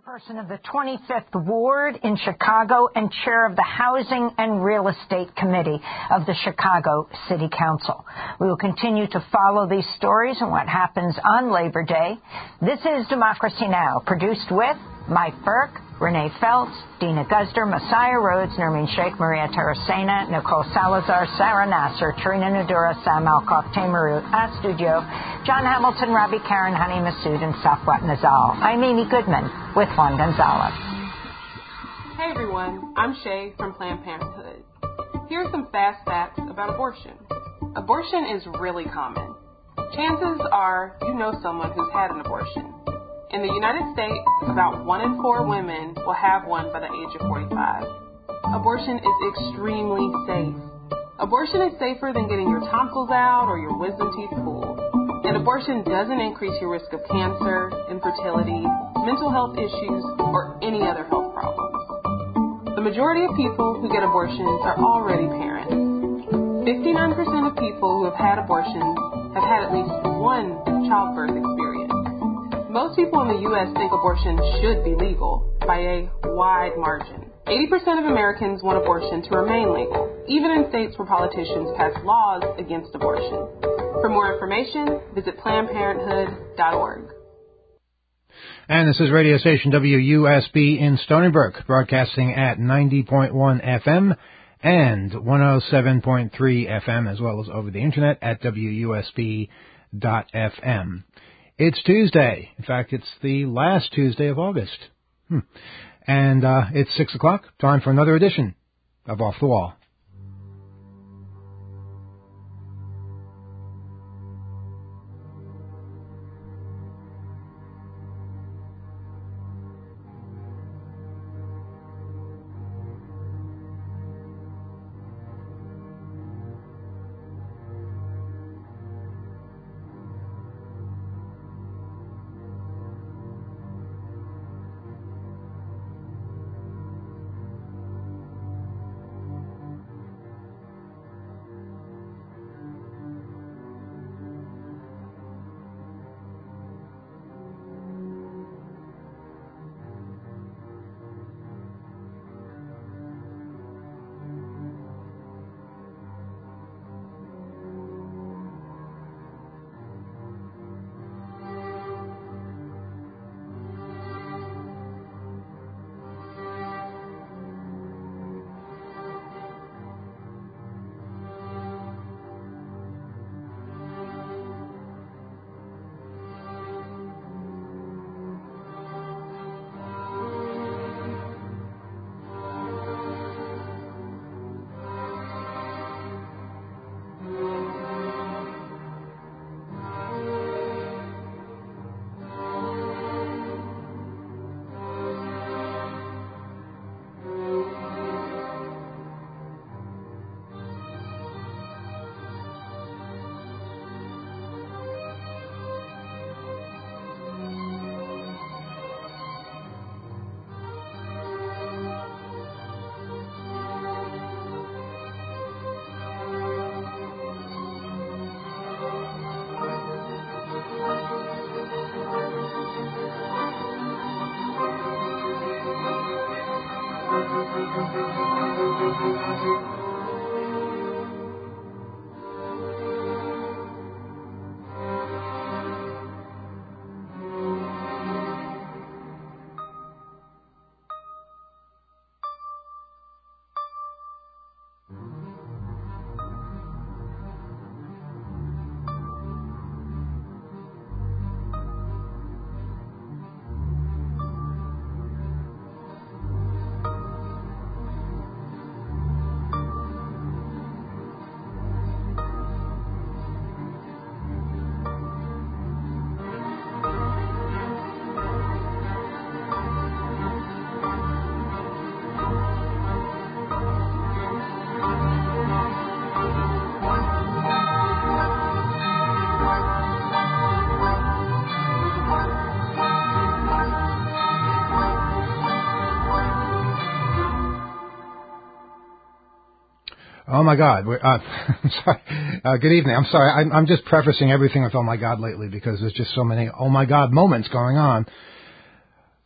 Chairperson of the 25th Ward in Chicago and chair of the Housing and Real Estate Committee of the Chicago City Council. We will continue to follow these stories and what happens on Labor Day. This is Democracy Now!, produced with Mike Burke, Renee Feltz, Dina Guzder, Messiah Rhodes, Nermeen Sheikh, Maria Terracena, Nicole Salazar, Sarah Nasser, Trina Nadura, Sam Alcock, Tamaru Studio, John Hamilton, Robbie Karen, Honey Massoud, and Safwat Nazal. I'm Amy Goodman with Juan Gonzalez. Hey everyone, I'm Shay from Planned Parenthood. Here are some fast facts about abortion. Abortion is really common. Chances are you know someone who's had an abortion. In the United States, about 1 in 4 women will have one by the age of 45. Abortion is extremely safe. Abortion is safer than getting your tonsils out or your wisdom teeth pulled. And abortion doesn't increase your risk of cancer, infertility, mental health issues, or any other health problems. The majority of people who get abortions are already parents. 59% of people who have had abortions have had at least one childbirth experience. Most people in the U.S. think abortion should be legal by a wide margin. 80% of Americans want abortion to remain legal, even in states where politicians pass laws against abortion. For more information, visit PlannedParenthood.org. And this is radio station WUSB in Stony Brook, broadcasting at 90.1 FM and 107.3 FM, as well as over the internet at WUSB.FM. It's Tuesday. In fact, it's the last Tuesday of August. And it's 6 o'clock. Time for another edition of Off the Wall. Oh my God! I'm sorry. Good evening. I'm sorry. I'm just prefacing everything with "Oh my God" lately because there's just so many "Oh my God" moments going on.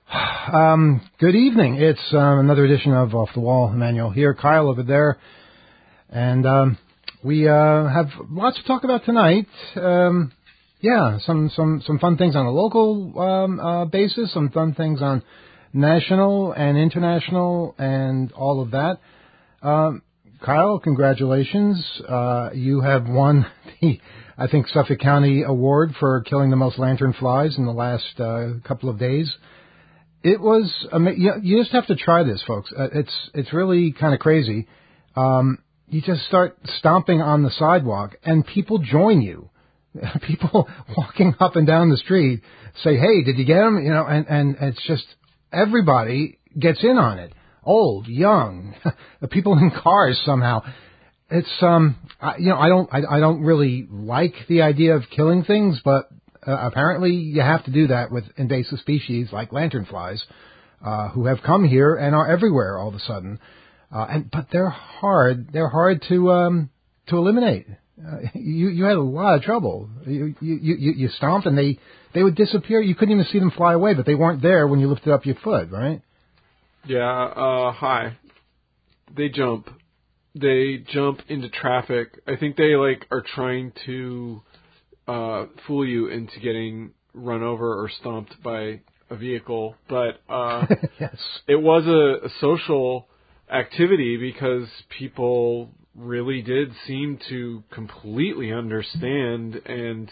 Good evening. It's another edition of Off the Wall. Emmanuel here, Kyle over there, and we have lots to talk about tonight. Some fun things on a local basis, some fun things on national and international, and all of that. Kyle, congratulations. You have won the, I think, Suffolk County Award for killing the most lanternflies in the last couple of days. It was you just have to try this, folks. It's really kind of crazy. You just start stomping on the sidewalk, and people join you. People walking up and down the street say, "Hey, did you get him?" You know, and it's just everybody gets in on it. Old, young, the people in cars somehow. It's I don't really like the idea of killing things, but apparently you have to do that with invasive species like lanternflies, who have come here and are everywhere all of a sudden. But they're hard to eliminate. You had a lot of trouble. You stomped and they would disappear. You couldn't even see them fly away, but they weren't there when you lifted up your foot, right? Yeah, hi. They jump into traffic. I think they are trying to fool you into getting run over or stomped by a vehicle, but yes. It was a social activity because people really did seem to completely understand and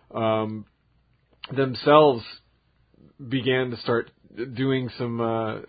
themselves began to start doing some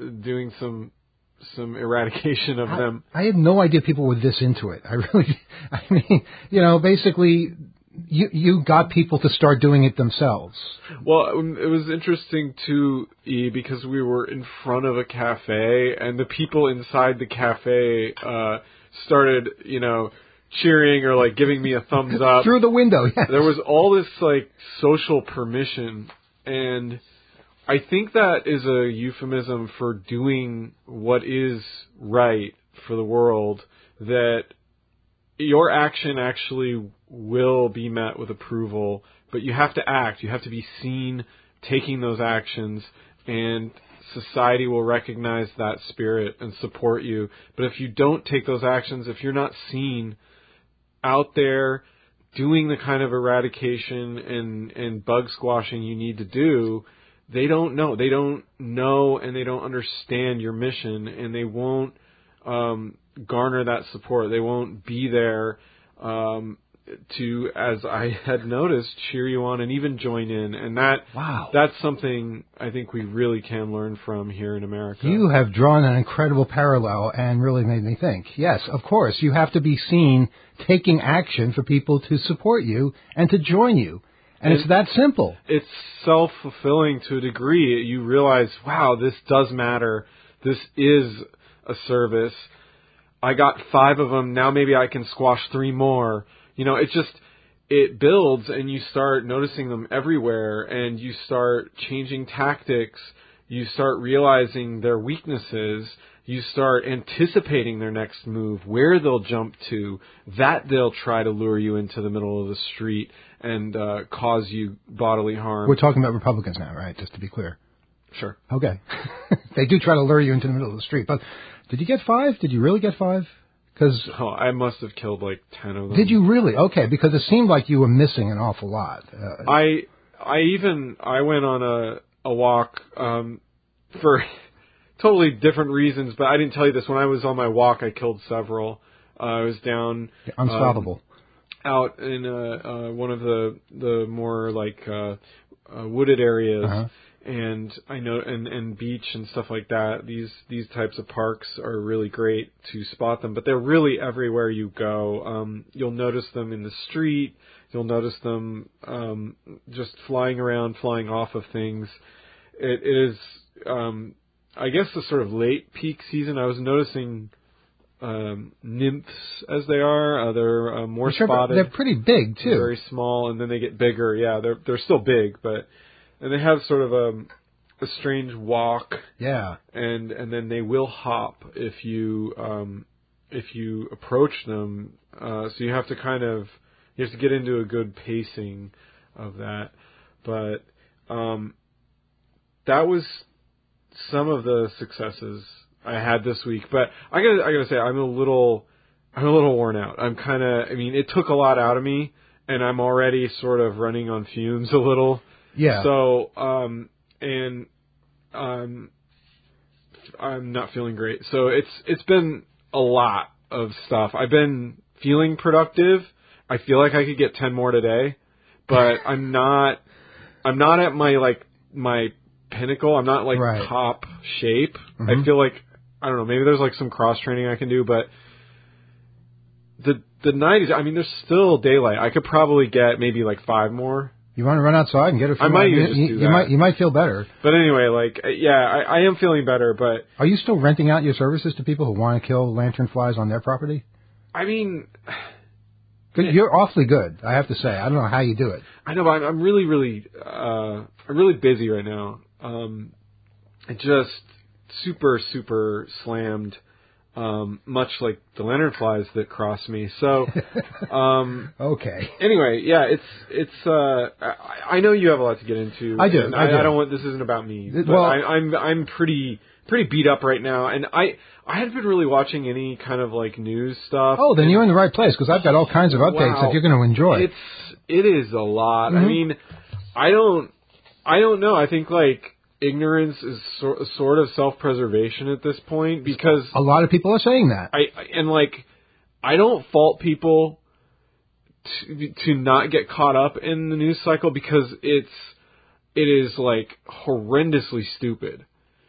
eradication of them. I had no idea people were this into it. I mean, basically you got people to start doing it themselves. Well, it was interesting too, E, because we were in front of a cafe and the people inside the cafe started, cheering or giving me a thumbs up through the window. Yes. There was all this social permission, and I think that is a euphemism for doing what is right for the world, that your action actually will be met with approval, but you have to act. You have to be seen taking those actions, and society will recognize that spirit and support you. But if you don't take those actions, if you're not seen out there doing the kind of eradication and bug squashing you need to do, they don't know. They don't know and they don't understand your mission, and they won't garner that support. They won't be there to, as I had noticed, cheer you on and even join in. And that's something I think we really can learn from here in America. You have drawn an incredible parallel and really made me think. Yes, of course, you have to be seen taking action for people to support you and to join you. And it's that simple. It's self-fulfilling to a degree. You realize, wow, this does matter. This is a service. I got 5 of them. Now maybe I can squash 3 more. It builds, and you start noticing them everywhere, and you start changing tactics. You start realizing their weaknesses. You start anticipating their next move, where they'll jump to, that they'll try to lure you into the middle of the street and cause you bodily harm. We're talking about Republicans now, right? Just to be clear. Sure. Okay. They do try to lure you into the middle of the street. But did you get 5? Did you really get 5? I must have killed 10 of them. Did you really? Okay, because it seemed like you were missing an awful lot. I went on a walk for totally different reasons, but I didn't tell you this. When I was on my walk, I killed several. I was down unstoppable out in one of the more wooded areas. Uh-huh. And I know, and beach and stuff like that. These types of parks are really great to spot them, but they're really everywhere you go. You'll notice them in the street. You'll notice them just flying around, flying off of things. It is, I guess, the sort of late peak season. I was noticing nymphs as they are. They're more spotted. They're pretty big too. They're very small, and then they get bigger. Yeah, they're still big, but. And they have sort of a strange walk. Yeah. And then they will hop if you approach them. So you have to get into a good pacing of that. But that was some of the successes I had this week, but I gotta say I'm a little worn out. It took a lot out of me, and I'm already sort of running on fumes a little. Yeah. So, I'm not feeling great. So it's been a lot of stuff. I've been feeling productive. I feel like I could get 10 more today, but I'm not at my pinnacle. I'm not right. top shape. Mm-hmm. I feel like, I don't know, maybe there's some cross training I can do, but the night is, there's still daylight. I could probably get maybe 5 more. You want to run outside and get a few I might just do that. You might feel better. But anyway, I am feeling better, but... Are you still renting out your services to people who want to kill lanternflies on their property? You're awfully good, I have to say. I don't know how you do it. I know, but I'm really, really, I'm really busy right now. I just super, super slammed, much like the lanternflies that cross me. So, okay. Anyway, yeah, I know you have a lot to get into. I do. I don't want, this isn't about me. But well, I'm pretty beat up right now, and I haven't been really watching any kind of news stuff. Oh, then you're in the right place, because I've got all kinds of updates that you're going to enjoy. It is a lot. Mm-hmm. I don't know. I think ignorance is sort of self-preservation at this point, because a lot of people are saying that. I don't fault people to not get caught up in the news cycle, because it is horrendously stupid.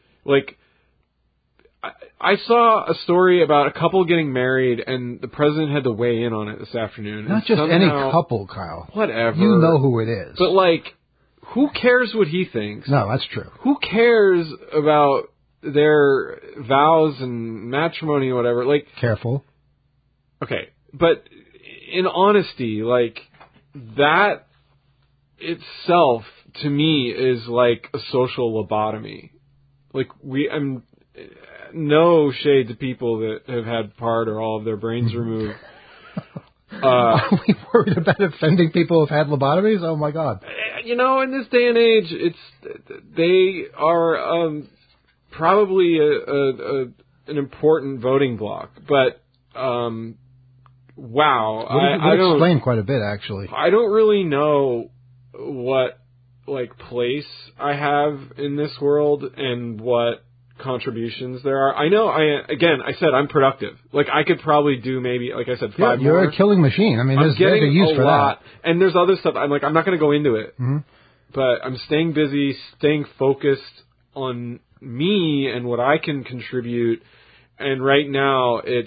I saw a story about a couple getting married, and the president had to weigh in on it this afternoon. Not just any couple, Kyle. Whatever. You know who it is. But who cares what he thinks? No, that's true. Who cares about their vows and matrimony or whatever? Careful. Okay, but in honesty, that itself to me is a social lobotomy. I'm no shade to people that have had part or all of their brains removed. Are we worried about offending people who've had lobotomies? Oh my God! In this day and age, they are probably an important voting bloc. But wow, I don't explain quite a bit actually. I don't really know what place I have in this world and what contributions there are. I know I said I'm productive. I could probably do maybe, like I said, 5 more. You're a killing machine. There's a use for lot. That. And there's other stuff. I'm not going to go into it. Mm-hmm. But I'm staying busy, staying focused on me and what I can contribute. And right now it's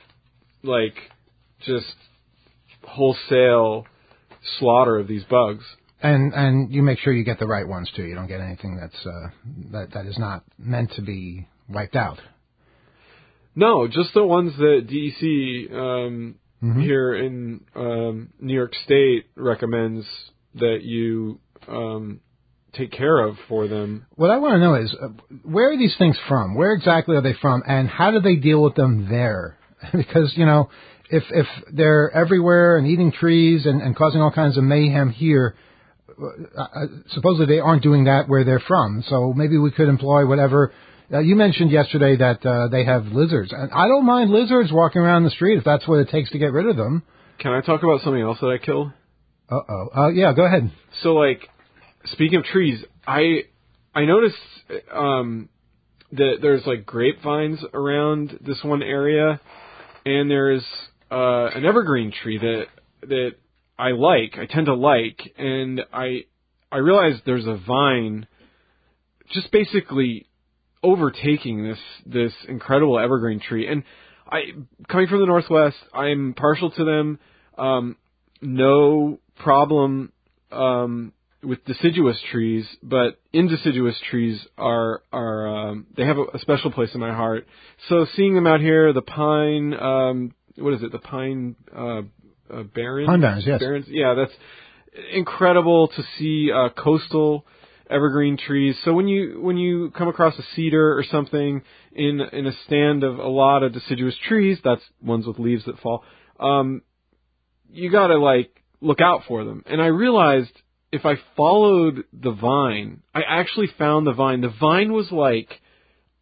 just wholesale slaughter of these bugs. And you make sure you get the right ones too. You don't get anything that is not meant to be wiped out. No, just the ones that DEC here in New York State recommends that you take care of for them. What I want to know is where are these things from? Where exactly are they from, and how do they deal with them there? Because if they're everywhere and eating trees and causing all kinds of mayhem here. Supposedly they aren't doing that where they're from, so maybe we could employ whatever. You mentioned yesterday that they have lizards, and I don't mind lizards walking around the street if that's what it takes to get rid of them. Can I talk about something else that I killed? Yeah, go ahead. So, speaking of trees, I noticed that there's grapevines around this one area, and there's an evergreen tree that I tend to like, and I realized there's a vine just basically overtaking this incredible evergreen tree. And coming from the Northwest, I'm partial to them. No problem with deciduous trees, but indeciduous trees are they have a special place in my heart. So seeing them out here, the pine, the pine barrens? Pine barrens, yes. Barrens, yeah, that's incredible to see coastal evergreen trees. So when you come across a cedar or something in a stand of a lot of deciduous trees, that's ones with leaves that fall, you gotta look out for them. And I realized if I followed the vine, I actually found the vine. The vine was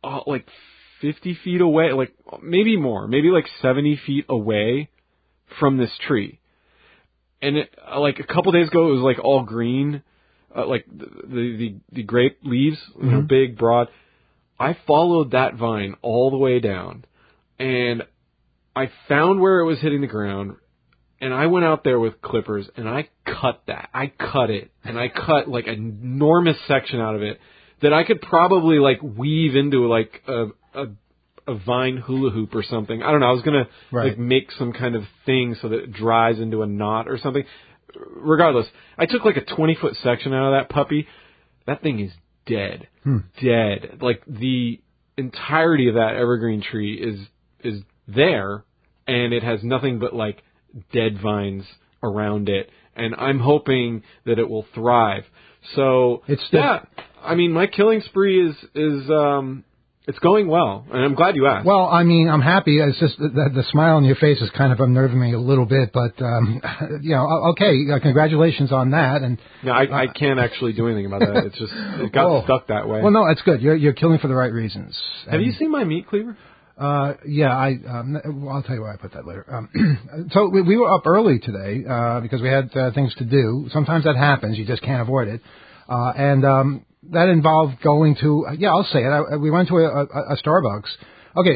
like 50 feet away, like maybe more, maybe like 70 feet away from this tree. And it, like a couple days ago, it was like all green, like the grape leaves, you know, big, broad. I followed that vine all the way down, and I found where it was hitting the ground, and I went out there with clippers, and I cut that. I cut it, and I cut like an enormous section out of it that I could probably like weave into like a vine hula hoop or something. I don't know. I was gonna like make some kind of thing so that it dries into a knot or something. Regardless, I took like a 20-foot section out of that puppy. That thing is dead. Dead. Like the entirety of that evergreen tree is there, and it has nothing but like dead vines around it. And I'm hoping that it will thrive. So I mean, my killing spree is it's going well, and I'm glad you asked. Well, I mean, I'm happy. It's just the smile on your face is kind of unnerving me a little bit, but you know, okay, congratulations on that. And no, I can't actually do anything about that. It's just it got stuck that way. Well, no, it's good. You're killing for the right reasons. Have you seen my meat cleaver? Yeah, I'll tell you where I put that later. So we were up early today because we had things to do. Sometimes that happens. You just can't avoid it. And that involved going to, I'll say it. We went to a Starbucks. Okay,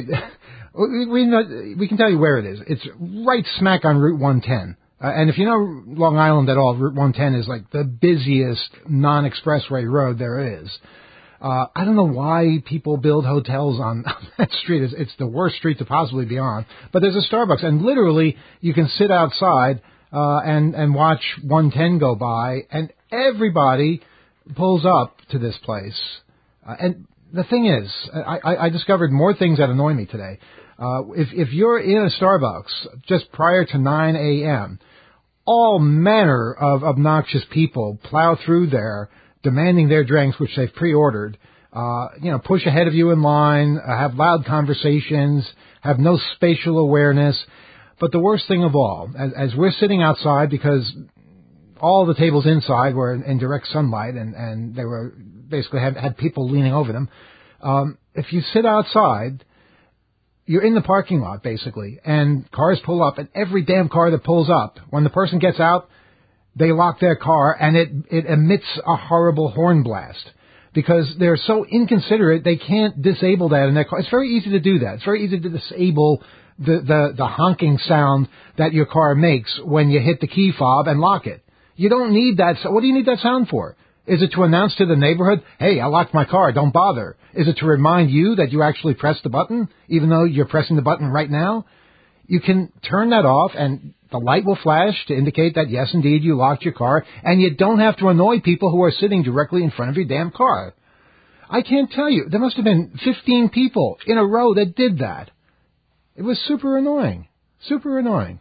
we can tell you where it is. It's right smack on Route 110. And if you know Long Island at all, Route 110 is like the busiest non-expressway road there is. I don't know why people build hotels on that street. It's the worst street to possibly be on. But there's a Starbucks, and literally you can sit outside and watch 110 go by, and everybody pulls up to this place. And the thing is, I discovered more things that annoy me today. If you're in a Starbucks just prior to 9 a.m., all manner of obnoxious people plow through there, demanding their drinks, which they've pre-ordered, push ahead of you in line, have loud conversations, have no spatial awareness. But the worst thing of all, as we're sitting outside, because all the tables inside were in direct sunlight, and they were basically had people leaning over them. If you sit outside, you're in the parking lot, basically, and cars pull up, and every damn car that pulls up, when the person gets out, they lock their car, and it emits a horrible horn blast. Because they're so inconsiderate, they can't disable that in their car. It's very easy to do that. It's very easy to disable the honking sound that your car makes when you hit the key fob and lock it. You don't need that. What do you need that sound for? Is it to announce to the neighborhood, hey, I locked my car, don't bother? Is it to remind you that you actually pressed the button, even though you're pressing the button right now? You can turn that off, and the light will flash to indicate that, yes, indeed, you locked your car, and you don't have to annoy people who are sitting directly in front of your damn car. I can't tell you. There must have been 15 people in a row that did that. It was super annoying. Super annoying.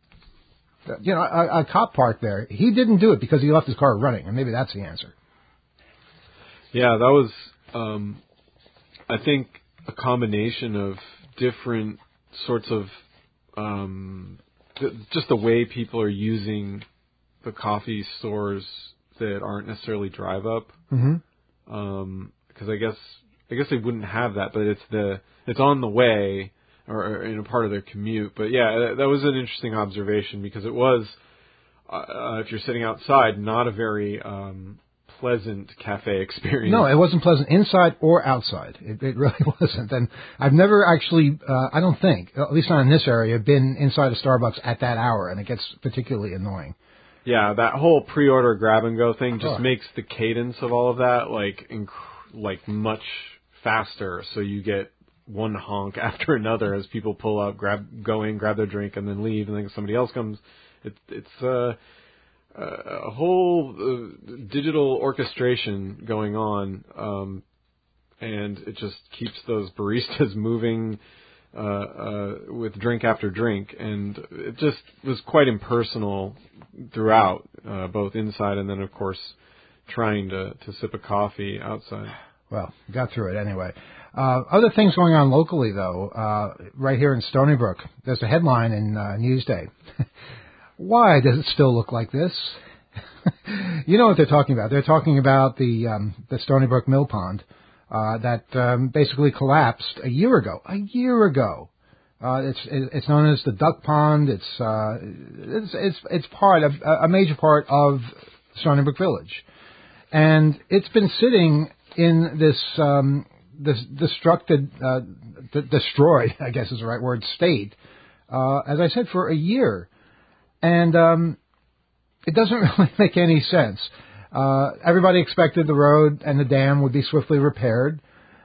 You know, a cop parked there. He didn't do it because he left his car running, and maybe that's the answer. Yeah, that was, I think, a combination of different sorts of, just the way people are using the coffee stores that aren't necessarily drive up. Because I guess they wouldn't have that, but it's on the way, or in a part of their commute. But yeah, that was an interesting observation, because it was, if you're sitting outside, not a very pleasant cafe experience. No, it wasn't pleasant inside or outside. It really wasn't. And I've never actually, I don't think, at least not in this area, been inside a Starbucks at that hour, and it gets particularly annoying. Yeah, that whole pre-order grab-and-go thing just makes the cadence of all of that like much faster, so you get one honk after another as people pull up, go in, grab their drink, and then leave, and then somebody else comes. It's a whole digital orchestration going on, and it just keeps those baristas moving with drink after drink, and it just was quite impersonal throughout, both inside and then, of course, trying to sip a coffee outside. Well, got through it anyway. Other things going on locally, though, right here in Stony Brook. There's a headline in Newsday. Why does it still look like this? You know what they're talking about. They're talking about the Stony Brook Mill Pond. that basically collapsed a year ago. It's known as the Duck Pond. It's part of a major part of Stony Brook Village, and it's been sitting in this destroyed, I guess is the right word, state, as I said, for a year, and it doesn't really make any sense. Everybody expected the road and the dam would be swiftly repaired.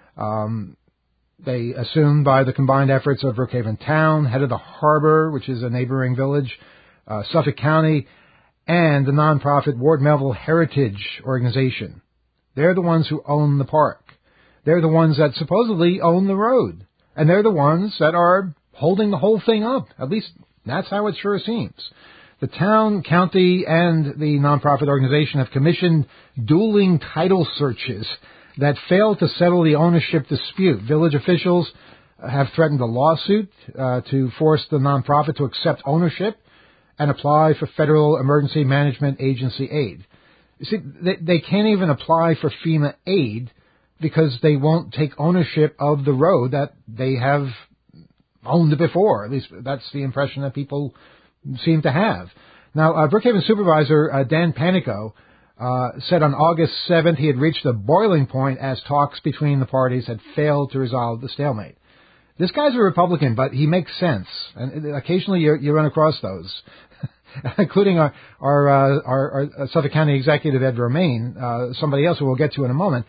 They assumed by the combined efforts of Brookhaven Town, Head of the Harbor, which is a neighboring village, Suffolk County, and the nonprofit Ward Melville Heritage Organization. They're the ones who own the park. They're the ones that supposedly own the road. And they're the ones that are holding the whole thing up. At least that's how it sure seems. The town, county, and the nonprofit organization have commissioned dueling title searches that fail to settle the ownership dispute. Village officials have threatened a lawsuit to force the nonprofit to accept ownership and apply for Federal Emergency Management Agency aid. You see, they can't even apply for FEMA aid because they won't take ownership of the road that they have owned before. At least that's the impression that people seem to have. Now, Brookhaven Supervisor Dan Panico said on August 7th he had reached a boiling point as talks between the parties had failed to resolve the stalemate. This guy's a Republican, but he makes sense, and occasionally you run across those, including our Suffolk County Executive Ed Romaine, somebody else who we'll get to in a moment.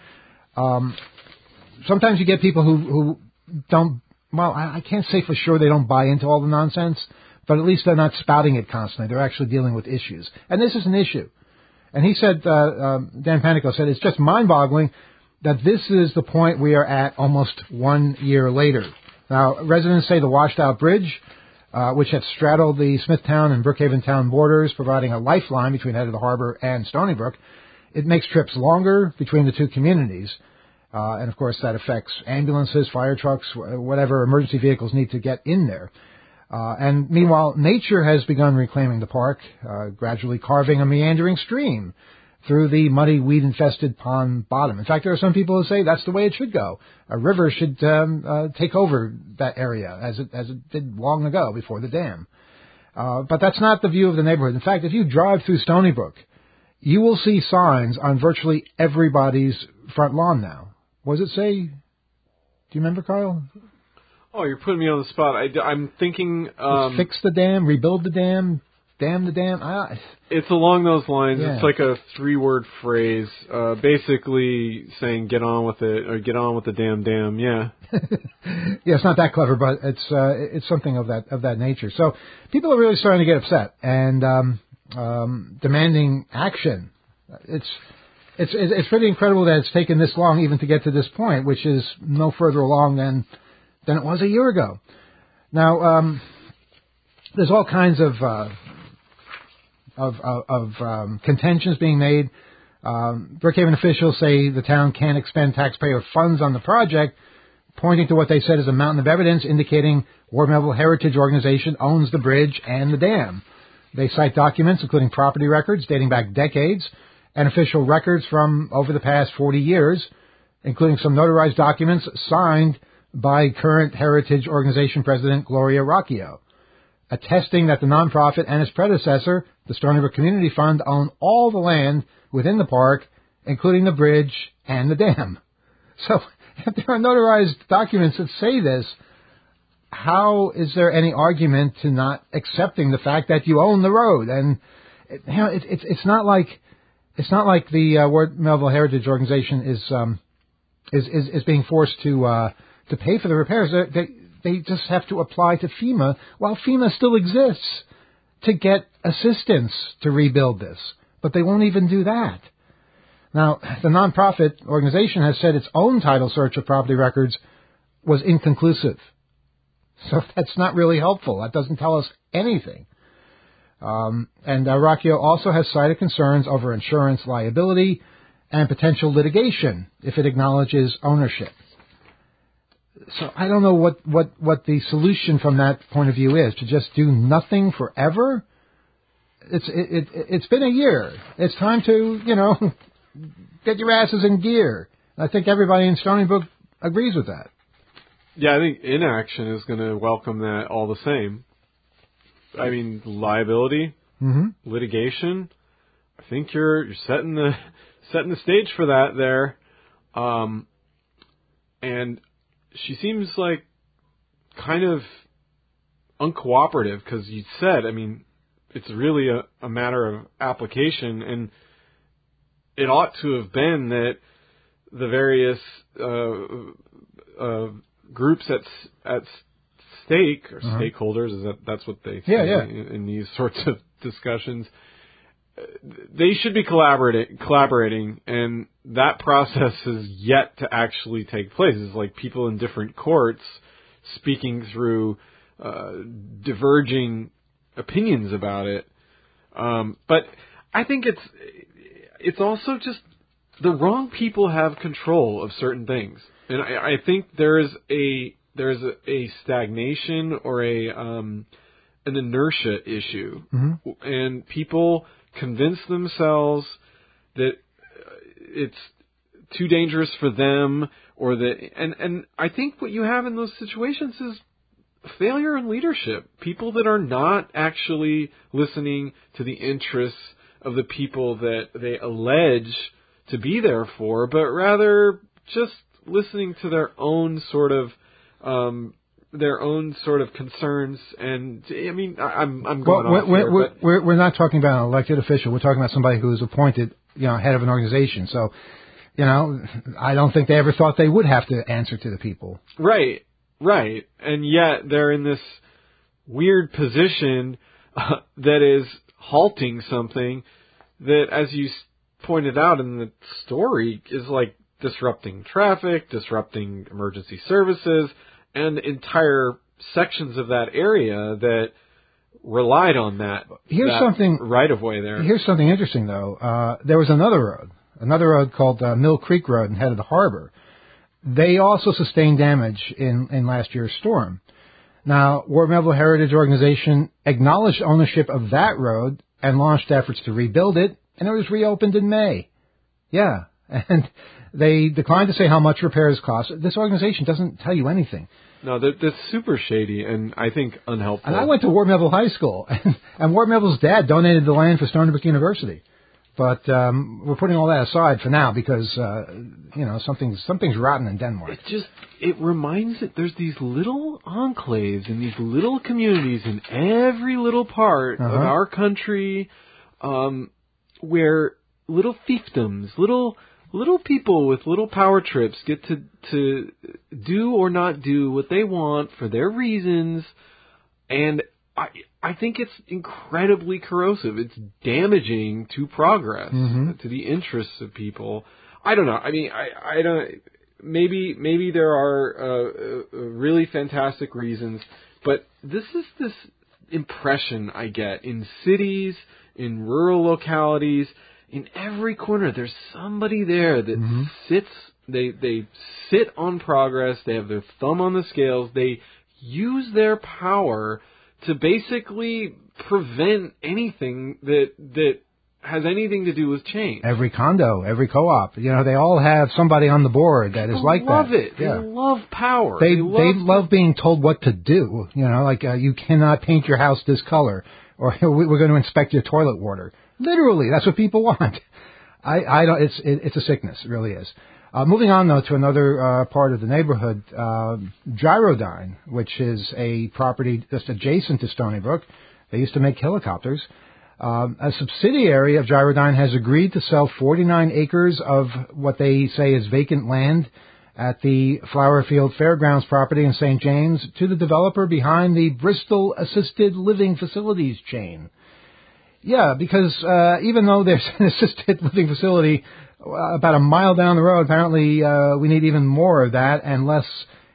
Sometimes you get people who don't, well, I can't say for sure they don't buy into all the nonsense, but at least they're not spouting it constantly. They're actually dealing with issues. And this is an issue. And he said, Dan Panico said, it's just mind-boggling that this is the point we are at almost 1 year later. Now, residents say the washed-out bridge, which had straddled the Smithtown and Brookhaven Town borders, providing a lifeline between Head of the Harbor and Stony Brook, it makes trips longer between the two communities. And, of course, that affects ambulances, fire trucks, whatever emergency vehicles need to get in there. And meanwhile, nature has begun reclaiming the park, gradually carving a meandering stream through the muddy, weed-infested pond bottom. In fact, there are some people who say that's the way it should go. A river should take over that area, as it did long ago before the dam. But that's not the view of the neighborhood. In fact, if you drive through Stony Brook, you will see signs on virtually everybody's front lawn now. What does it say? Do you remember, Kyle? Oh, you're putting me on the spot. I'm thinking... fix the dam, rebuild the dam, dam the dam. It's along those lines. Yeah. It's like a 3-word phrase, basically saying "get on with it" or "get on with the damn." Yeah. Yeah, it's not that clever, but it's something of that nature. So people are really starting to get upset and demanding action. It's pretty incredible that it's taken this long even to get to this point, which is no further along than it was a year ago. Now, there's all kinds of contentions being made. Brookhaven officials say the town can't expend taxpayer funds on the project, pointing to what they said is a mountain of evidence indicating Ward Melville Heritage Organization owns the bridge and the dam. They cite documents, including property records dating back decades, and official records from over the past 40 years, including some notarized documents signed by current Heritage Organization President Gloria Rocchio, attesting that the nonprofit and its predecessor, the Stony Brook Community Fund, own all the land within the park, including the bridge and the dam. So, if there are notarized documents that say this, how is there any argument to not accepting the fact that you own the road? And it's not like the Ward Melville Heritage Organization is being forced to pay for the repairs. They just have to apply to FEMA while FEMA still exists to get assistance to rebuild this. But they won't even do that. Now, the nonprofit organization has said its own title search of property records was inconclusive. So that's not really helpful. That doesn't tell us anything. And Rocchio also has cited concerns over insurance liability and potential litigation if it acknowledges ownership. So I don't know what the solution from that point of view is, to just do nothing forever. It's been a year. It's time to, get your asses in gear I think everybody in Stony Brook agrees with that. Yeah, I think inaction is going to welcome that all the same. I mean, liability, litigation. I think you're setting the stage for that there. And she seems like kind of uncooperative because you said, I mean, it's really a matter of application, and it ought to have been that the various groups at stake, or stakeholders, that's what they say in these sorts of discussions, they should be collaborating, and that process is yet to actually take place. It's like people in different courts speaking through diverging opinions about it. But I think it's also just the wrong people have control of certain things, and I think there's a stagnation or an inertia issue, and people convince themselves that it's too dangerous for them, or that, and I think what you have in those situations is failure in leadership. People that are not actually listening to the interests of the people that they allege to be there for, but rather just listening to their own sort of concerns. And I mean, I'm going off here, we're not talking about an elected official. We're talking about somebody who is appointed, head of an organization. So, I don't think they ever thought they would have to answer to the people. Right. And yet they're in this weird position that is halting something that, as you pointed out in the story, is like disrupting traffic, disrupting emergency services, and entire sections of that area that relied on that right of way there. Here's something interesting, though. There was another road called Mill Creek Road and headed to Harbor. They also sustained damage in last year's storm. Now, Ward Melville Heritage Organization acknowledged ownership of that road and launched efforts to rebuild it, and it was reopened in May. Yeah, and they declined to say how much repairs cost. This organization doesn't tell you anything. No, that's super shady and I think unhelpful. And I went to Ward Melville High School, and Ward Melville's dad donated the land for Stony Brook University. But we're putting all that aside for now because something's rotten in Denmark. It reminds it. There's these little enclaves and these little communities in every little part of our country, where little fiefdoms, little people with little power trips get to do or not do what they want for their reasons, and I think it's incredibly corrosive. It's damaging to progress, to the interests of people. I don't know. I mean, I don't. Maybe there are really fantastic reasons, but this impression I get in cities, in rural localities, in every corner. There's somebody there that sits. They sit on progress. They have their thumb on the scales. They use their power to basically prevent anything that has anything to do with change. Every condo, every co-op, they all have somebody on the board that is like that. They love it. Yeah. They love power. They love being told what to do. You cannot paint your house this color, or we're going to inspect your toilet water. Literally, that's what people want. It's a sickness. It really is. Moving on, though, to another part of the neighborhood, Gyrodyne, which is a property just adjacent to Stony Brook. They used to make helicopters. A subsidiary of Gyrodyne has agreed to sell 49 acres of what they say is vacant land at the Flowerfield Fairgrounds property in St. James to the developer behind the Bristol Assisted Living Facilities chain. Yeah, because even though there's an assisted living facility about a mile down the road, apparently we need even more of that and less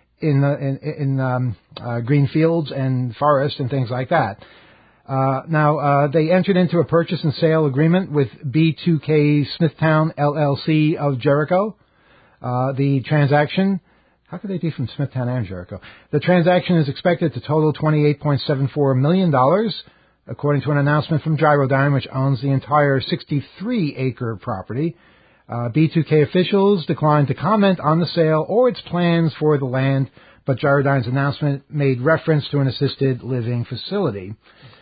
in green fields and forest and things like that. Now, they entered into a purchase and sale agreement with B2K Smithtown LLC of Jericho. The transaction, how could they be from Smithtown and Jericho? The transaction is expected to total $28.74 million, according to an announcement from Gyrodyne, which owns the entire 63-acre property. B2K officials declined to comment on the sale or its plans for the land, but Gyrodyne's announcement made reference to an assisted living facility.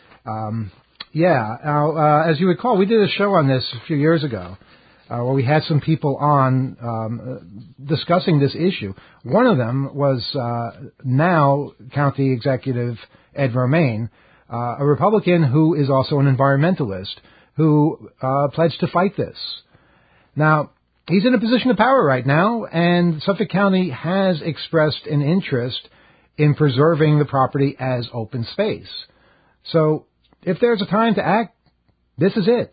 Now, as you recall, we did a show on this a few years ago where we had some people on discussing this issue. One of them was now County Executive Ed Romaine, a Republican who is also an environmentalist, who pledged to fight this. Now, he's in a position of power right now, and Suffolk County has expressed an interest in preserving the property as open space. So, if there's a time to act, this is it.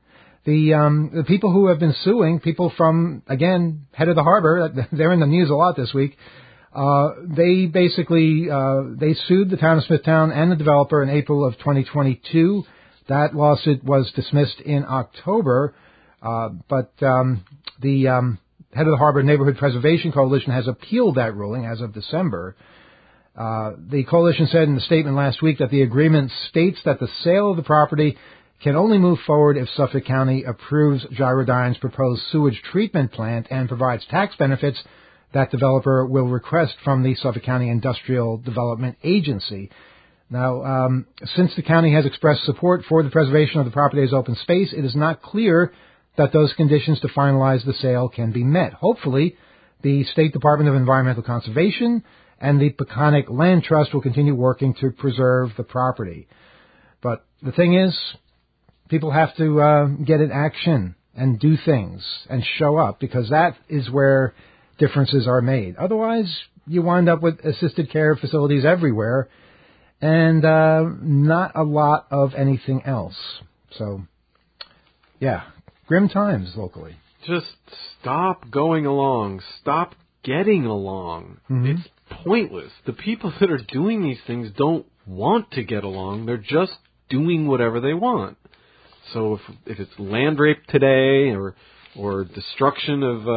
The people who have been suing, people from, again, head of the harbor, they're in the news a lot this week, they basically, they sued the town of Smithtown and the developer in April of 2022. That lawsuit was dismissed in October, but the head of the Harbor Neighborhood Preservation Coalition has appealed that ruling as of December. The coalition said in the statement last week that the agreement states that the sale of the property can only move forward if Suffolk County approves Gyrodyne's proposed sewage treatment plant and provides tax benefits that developer will request from the Suffolk County Industrial Development Agency. Now, since the county has expressed support for the preservation of the property as open space, it is not clear that those conditions to finalize the sale can be met. Hopefully, the State Department of Environmental Conservation and the Peconic Land Trust will continue working to preserve the property. But the thing is, people have to get in action and do things and show up, because that is where differences are made. Otherwise, you wind up with assisted care facilities everywhere and not a lot of anything else. So, yeah, grim times locally. Just stop going along. Stop getting along. Mm-hmm. It's pointless. The people that are doing these things don't want to get along. They're just doing whatever they want. So if it's land rape today or destruction of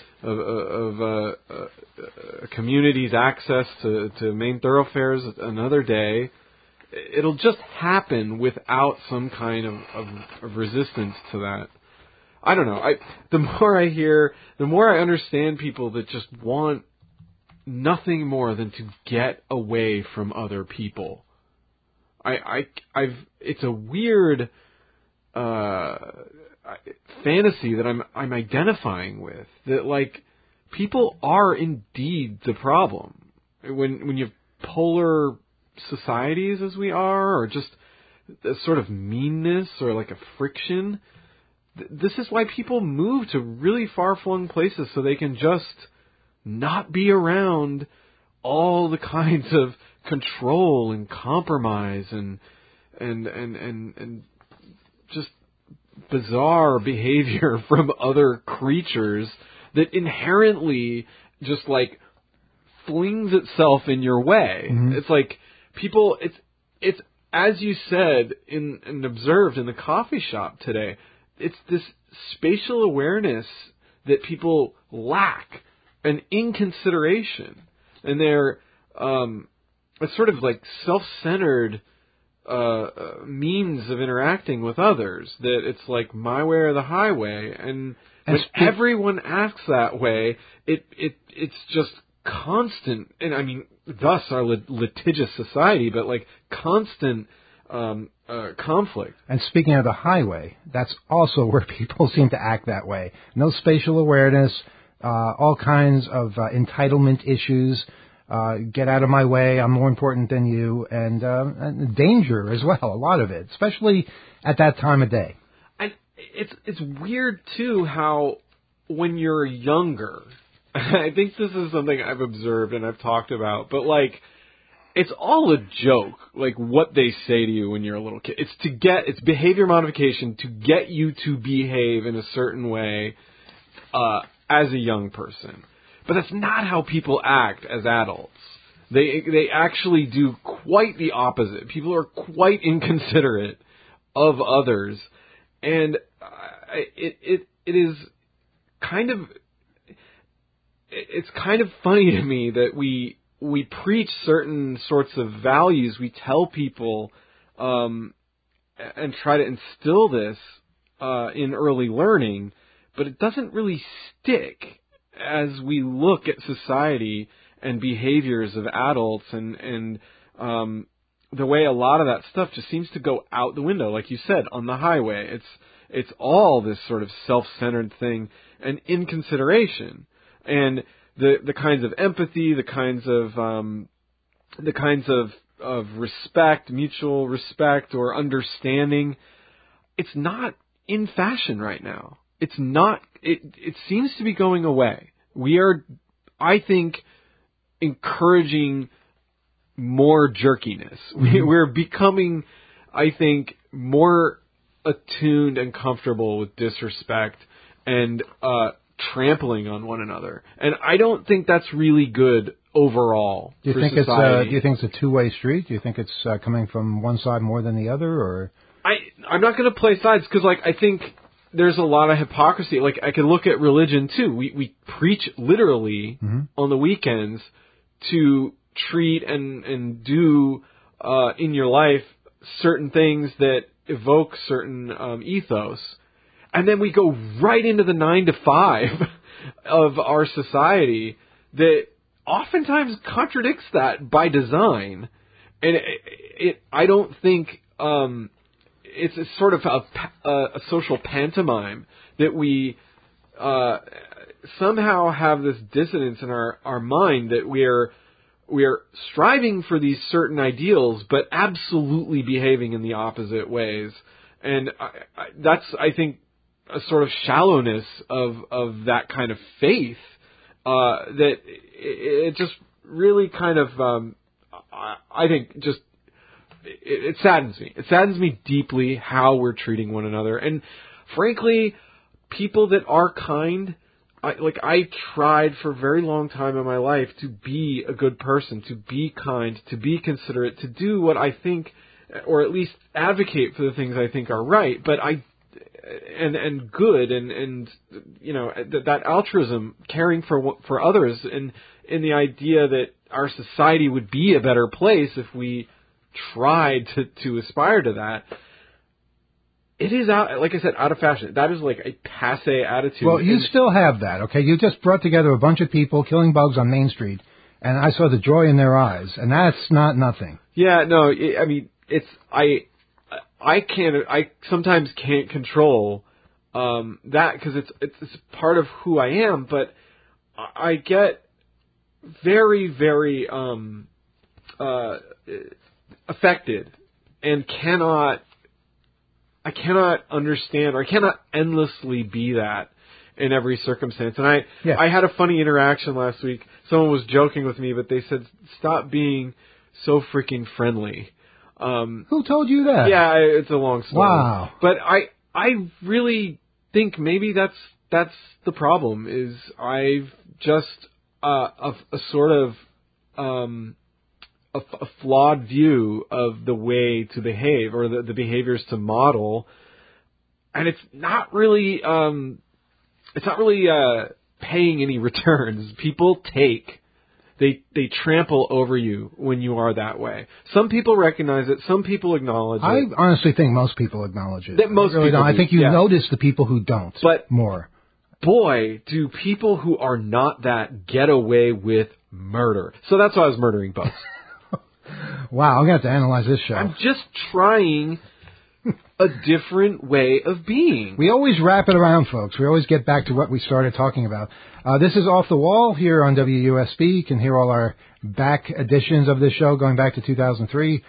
a community's access to main thoroughfares another day, it'll just happen without some kind of resistance to that. I don't know. The more I hear, the more I understand people that just want nothing more than to get away from other people. It's a weird fantasy that I'm identifying with, that like people are indeed the problem when you have polar societies as we are, or just a sort of meanness or like a friction. This is why people move to really far-flung places, so they can just not be around all the kinds of control and compromise and just bizarre behavior from other creatures that inherently just like flings itself in your way. Mm-hmm. It's like people, it's as you said and observed in the coffee shop today, it's this spatial awareness that people lack, an inconsideration, and they're it's sort of like self-centered means of interacting with others, that it's like my way or the highway, and when everyone acts that way, it's just constant, and I mean thus our litigious society, but like constant conflict. And speaking of the highway, that's also where people seem to act that way. No spatial awareness, all kinds of entitlement issues. Get out of my way, I'm more important than you, and danger as well, a lot of it, especially at that time of day. And it's weird, too, how when you're younger, I think this is something I've observed and I've talked about, but like, it's all a joke, like what they say to you when you're a little kid. It's behavior modification to get you to behave in a certain way as a young person. But that's not how people act as adults. They actually do quite the opposite. People are quite inconsiderate of others, and it is kind of, it's kind of funny to me that we preach certain sorts of values. We tell people and try to instill this in early learning, but it doesn't really stick as we look at society and behaviors of adults and the way a lot of that stuff just seems to go out the window, like you said, on the highway. It's all this sort of self-centered thing and inconsideration, and the kinds of empathy, the kinds of respect, mutual respect or understanding. It's not in fashion right now. It's not. It seems to be going away. We are, I think, encouraging more jerkiness. We're becoming, I think, more attuned and comfortable with disrespect and trampling on one another. And I don't think that's really good overall for society. Do you think it's a two-way street? Do you think it's coming from one side more than the other, or? I'm not going to play sides because, like, I think there's a lot of hypocrisy. Like, I can look at religion too. We preach literally on the weekends to treat and do in your life certain things that evoke certain ethos. And then we go right into the 9 to 5 of our society that oftentimes contradicts that by design. And I don't think it's a sort of a social pantomime that we somehow have this dissonance in our mind that we are striving for these certain ideals, but absolutely behaving in the opposite ways. And that's, I think, a sort of shallowness of that kind of faith that it just really kind of, I think, just it saddens me. It saddens me deeply how we're treating one another. And frankly, people that are kind, I tried for a very long time in my life to be a good person, to be kind, to be considerate, to do what I think, or at least advocate for the things I think are right. But and good and you know, that altruism, caring for others, and in the idea that our society would be a better place if we tried to aspire to that. It is out, like I said, out of fashion. That is like a passé attitude. Well, you still have that, okay? You just brought together a bunch of people killing bugs on Main Street, and I saw the joy in their eyes, and that's not nothing. Yeah, no, I mean, I sometimes can't control that because it's part of who I am, but I get very, very affected and I cannot understand, or I cannot endlessly be that in every circumstance. And I had a funny interaction last week. Someone was joking with me, but they said, "Stop being so freaking friendly." Who told you that? Yeah, it's a long story. Wow. But I really think maybe that's the problem. Is I've just a sort of a flawed view of the way to behave, or the behaviors to model, and it's not really paying any returns. People they trample over you when you are that way. Some people recognize it. Some people acknowledge it. I honestly think most people acknowledge it. That most really people don't. do, I think you notice the people who don't, but more. Boy, do people who are not that get away with murder. So that's why I was murdering bugs. Wow, I'm going to have to analyze this show. I'm just trying a different way of being. We always wrap it around, folks. We always get back to what we started talking about. This is Off the Wall here on WUSB. You can hear all our back editions of this show going back to 2003,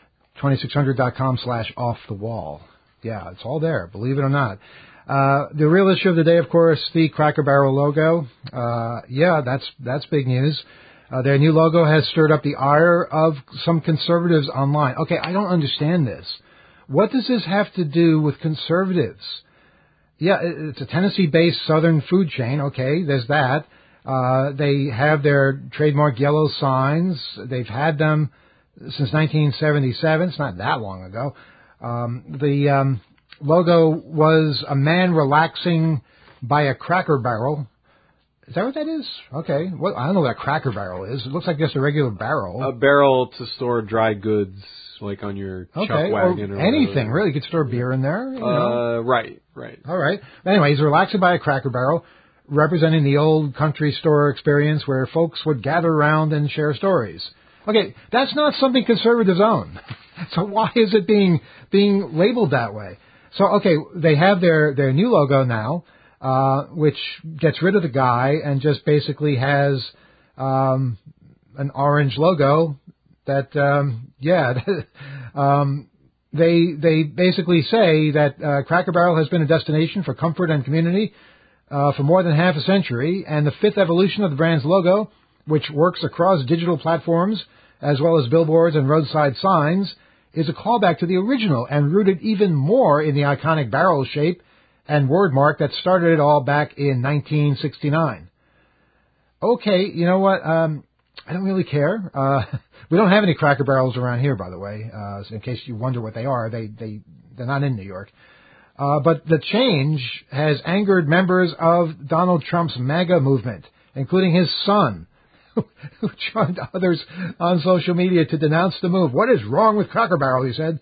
2600.com/offthewall. Yeah, it's all there, believe it or not. The real issue of the day, of course, the Cracker Barrel logo. Yeah, that's big news. Their new logo has stirred up the ire of some conservatives online. Okay, I don't understand this. What does this have to do with conservatives? Yeah, it's a Tennessee-based Southern food chain. Okay, there's that. They have their trademark yellow signs. They've had them since 1977. It's not that long ago. The logo was a man relaxing by a Cracker Barrel. Is that what that is? Okay. Well, I don't know what a Cracker Barrel is. It looks like just a regular barrel. A barrel to store dry goods, like on your chuck wagon or anything, whatever. really. You could store beer in there. You know. Right. Right. All right. Anyway, he's relaxed by a Cracker Barrel, representing the old country store experience where folks would gather around and share stories. Okay, that's not something conservatives own. So why is it being labeled that way? So, okay, they have their new logo now, which gets rid of the guy and just basically has an orange logo that, they basically say that Cracker Barrel has been a destination for comfort and community for more than half a century, and the fifth evolution of the brand's logo, which works across digital platforms as well as billboards and roadside signs, is a callback to the original and rooted even more in the iconic barrel shape and word mark that started it all back in 1969. Okay, you know what? I don't really care. We don't have any Cracker Barrels around here, by the way. So in case you wonder what they are, they're not in New York. But the change has angered members of Donald Trump's MAGA movement, including his son, who joined others on social media to denounce the move. What is wrong with Cracker Barrel, he said.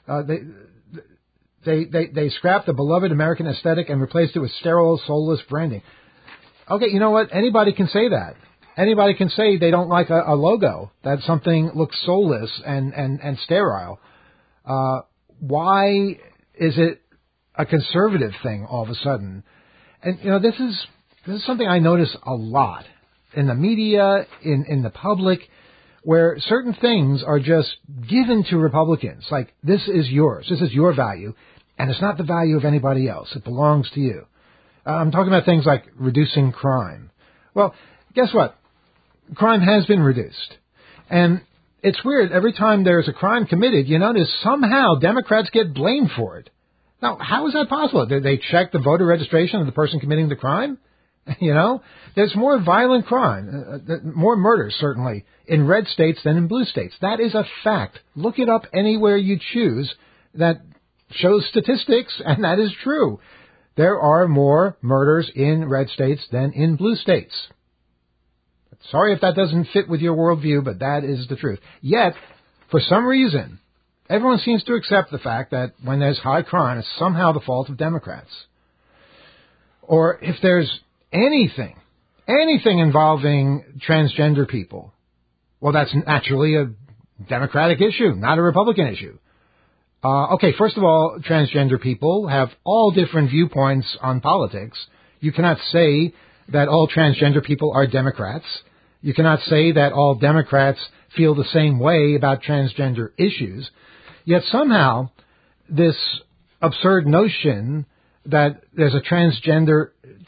They scrapped the beloved American aesthetic and replaced it with sterile, soulless branding. Okay, you know what? Anybody can say that. Anybody can say they don't like a logo, that something looks soulless and sterile. Why is it a conservative thing all of a sudden? And, you know, this is something I notice a lot in the media, in the public, where certain things are just given to Republicans. Like, this is yours. This is your value, and it's not the value of anybody else. It belongs to you. I'm talking about things like reducing crime. Well, guess what? Crime has been reduced. And it's weird. Every time there's a crime committed, you notice somehow Democrats get blamed for it. Now, how is that possible? Did they check the voter registration of the person committing the crime? You know, there's more violent crime, more murders, certainly, in red states than in blue states. That is a fact. Look it up anywhere you choose that shows statistics, and that is true. There are more murders in red states than in blue states. Sorry if that doesn't fit with your worldview, but that is the truth. Yet, for some reason, everyone seems to accept the fact that when there's high crime, it's somehow the fault of Democrats. Or if there's anything involving transgender people, well, that's naturally a Democratic issue, not a Republican issue. Okay, first of all, transgender people have all different viewpoints on politics. You cannot say that all transgender people are Democrats. You cannot say that all Democrats feel the same way about transgender issues. Yet somehow, this absurd notion that there's a transgender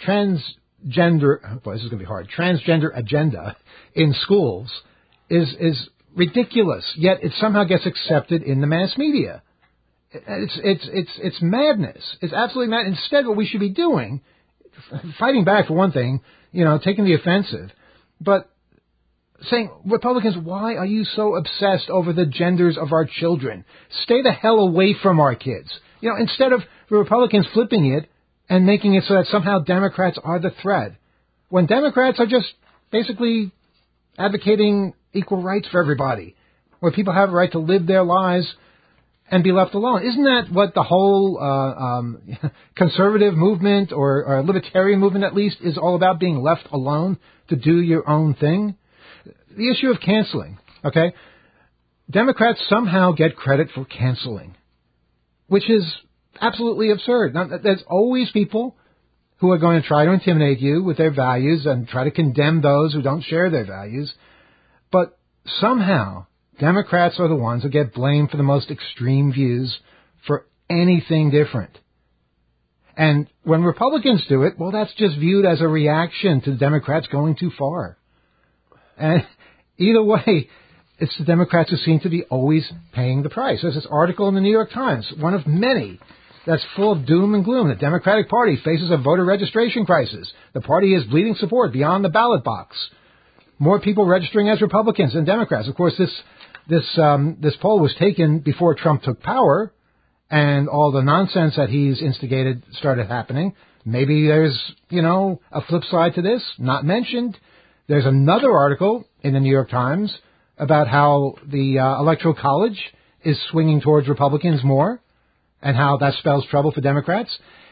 agenda in schools is ridiculous. Yet it somehow gets accepted in the mass media. It's madness. It's absolutely mad. Instead, what we should be doing, fighting back for one thing, you know, taking the offensive, but saying, Republicans, why are you so obsessed over the genders of our children? Stay the hell away from our kids. You know, instead of the Republicans flipping it and making it so that somehow Democrats are the threat, when Democrats are just basically advocating equal rights for everybody, where people have a right to live their lives and be left alone. Isn't that what the whole conservative movement or libertarian movement, at least, is all about, being left alone to do your own thing? The issue of canceling, okay? Democrats somehow get credit for canceling, which is absolutely absurd. Now, there's always people who are going to try to intimidate you with their values and try to condemn those who don't share their values. But somehow, Democrats are the ones who get blamed for the most extreme views for anything different. And when Republicans do it, well, that's just viewed as a reaction to the Democrats going too far. And either way, it's the Democrats who seem to be always paying the price. There's this article in the New York Times, one of many, that's full of doom and gloom. The Democratic Party faces a voter registration crisis. The party is bleeding support beyond the ballot box. More people registering as Republicans than Democrats. Of course, this poll was taken before Trump took power, and all the nonsense that he's instigated started happening. Maybe there's, you know, a flip side to this, not mentioned. There's another article in the New York Times about how the Electoral College is swinging towards Republicans more, and how that spells trouble for Democrats.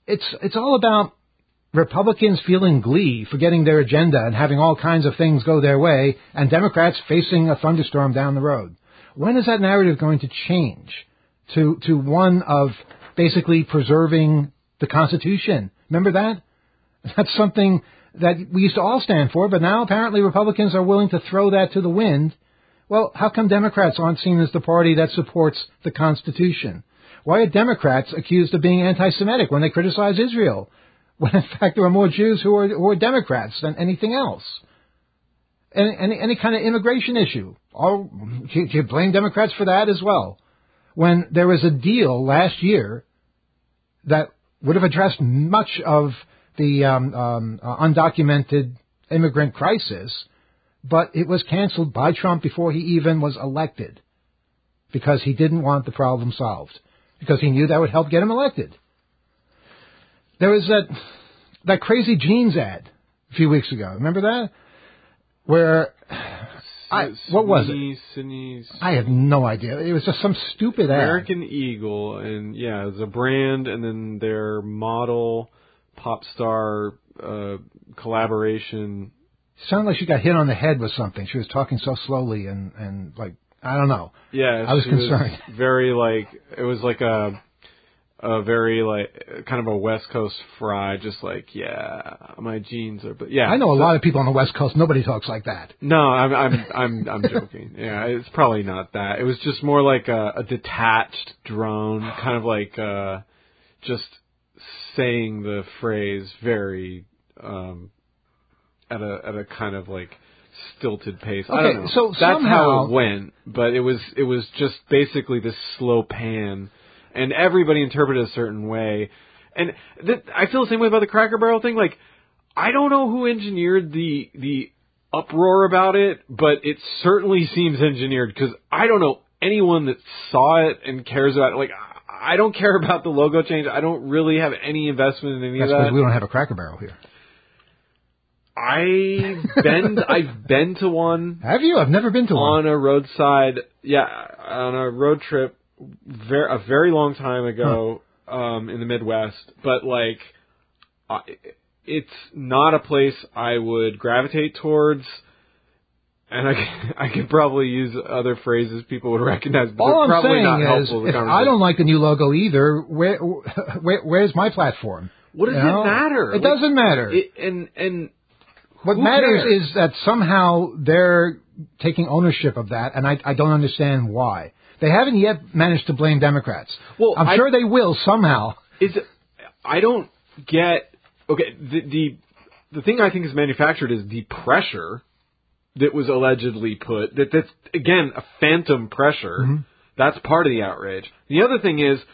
it's all about Republicans feeling glee for getting their agenda and having all kinds of things go their way, and Democrats facing a thunderstorm down the road. When is that narrative going to change to one of basically preserving the Constitution? Remember that? That's something that we used to all stand for, but now apparently Republicans are willing to throw that to the wind. Well, how come Democrats aren't seen as the party that supports the Constitution? Why are Democrats accused of being anti-Semitic when they criticize Israel, when in fact there are more Jews who are Democrats than anything else? Any kind of immigration issue, you blame Democrats for that as well. When there was a deal last year that would have addressed much of the undocumented immigrant crisis, but it was canceled by Trump before he even was elected because he didn't want the problem solved, because he knew that would help get him elected. There was that crazy jeans ad a few weeks ago. Remember that? Where, what was it? I have no idea. It was just some stupid ad. American Eagle, and yeah, it was a brand, and then their model pop star collaboration. Sounded like she got hit on the head with something. She was talking so slowly and like, I don't know. Yeah, I was concerned. It was like a very like kind of a West Coast fry, just like, yeah, my jeans are, but yeah. I know a lot of people on the West Coast. Nobody talks like that. No, I'm joking. Yeah, it's probably not that. It was just more like a detached drone, kind of like just saying the phrase very at a kind of like stilted pace. Okay, I don't know. So that's somehow, how it went, but it was just basically this slow pan. And everybody interpreted a certain way. And I feel the same way about the Cracker Barrel thing. Like, I don't know who engineered the uproar about it, but it certainly seems engineered, because I don't know anyone that saw it and cares about it. Like, I don't care about the logo change. I don't really have any investment in any of that. That's because we don't have a Cracker Barrel here. I've been to one. Have you? I've never been to one. On a roadside, on a road trip. A very long time ago, in the Midwest, but like, it's not a place I would gravitate towards, and I could probably use other phrases people would recognize, but all they're probably not I'm saying helpful. is, if I don't like the new logo either, where's my platform? What does it matter? It doesn't matter. And what matters is that somehow they're taking ownership of that, and I don't understand why. They haven't yet managed to blame Democrats. Well, I'm sure they will somehow. I don't get. Okay, the thing I think is manufactured is the pressure that was allegedly put. That's again a phantom pressure. Mm-hmm. That's part of the outrage. The other thing is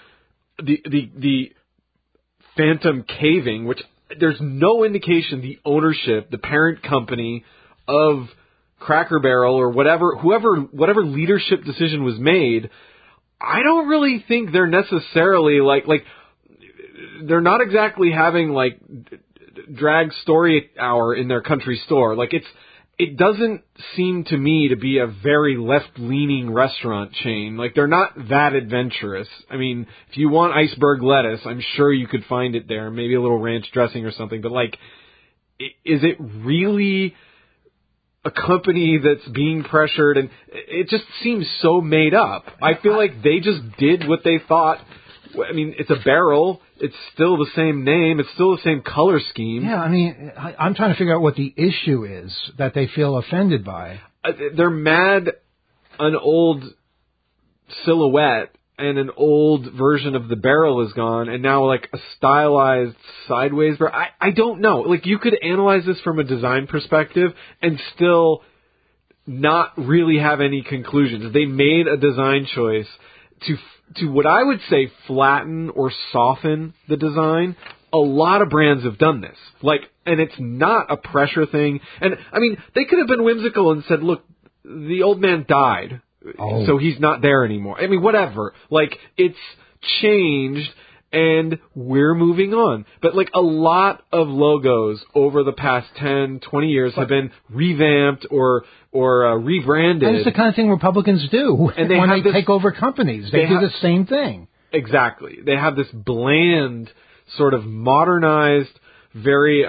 the phantom caving, which there's no indication the ownership, the parent company of Cracker Barrel or whatever leadership decision was made, I don't really think they're necessarily like they're not exactly having like drag story hour in their country store. Like it doesn't seem to me to be a very left-leaning restaurant chain. Like, they're not that adventurous. I mean, if you want iceberg lettuce, I'm sure you could find it there, maybe a little ranch dressing or something, but like, is it really a company that's being pressured? And it just seems so made up. I feel like they just did what they thought. I mean, it's a barrel. It's still the same name. It's still the same color scheme. Yeah, I mean, I'm trying to figure out what the issue is that they feel offended by. They're mad an old silhouette and an old version of the barrel is gone, and now like a stylized sideways barrel. I don't know. Like, you could analyze this from a design perspective and still not really have any conclusions. They made a design choice to what I would say flatten or soften the design. A lot of brands have done this. Like, and it's not a pressure thing. And I mean, they could have been whimsical and said, look, the old man died, so he's not there anymore. I mean, whatever. Like, it's changed and we're moving on. But like, a lot of logos over the past 10, 20 years have been revamped or rebranded. And it's the kind of thing Republicans do and when they take over companies. They do the same thing. Exactly. They have this bland sort of modernized, very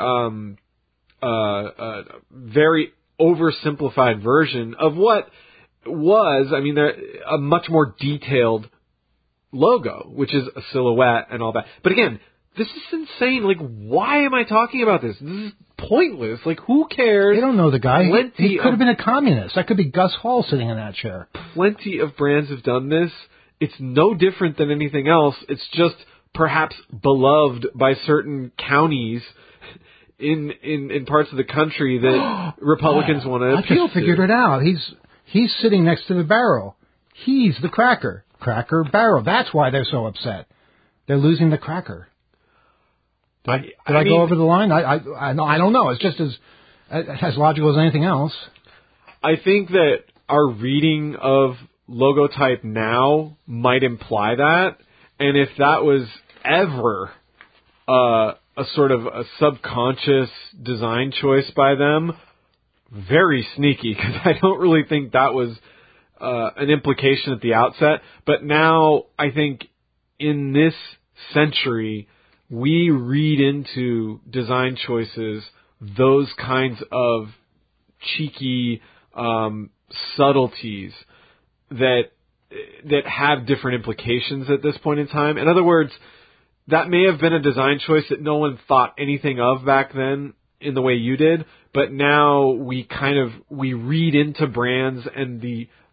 very oversimplified version of what was, I mean, a much more detailed logo, which is a silhouette and all that. But again, this is insane. Like, why am I talking about this? This is pointless. Like, who cares? They don't know the guy. He could have been a communist. That could be Gus Hall sitting in that chair. Plenty of brands have done this. It's no different than anything else. It's just perhaps beloved by certain counties in parts of the country that Republicans want to appeal to. I just figured it out. He's sitting next to the barrel. He's the cracker. Cracker Barrel. That's why they're so upset. They're losing the cracker. Did I go over the line? I don't know. It's just as logical as anything else. I think that our reading of logo type now might imply that, and if that was ever a sort of a subconscious design choice by them, very sneaky, because I don't really think that was an implication at the outset. But now I think in this century, we read into design choices those kinds of cheeky subtleties that have different implications at this point in time. In other words, that may have been a design choice that no one thought anything of back then in the way you did, but now we read into brands and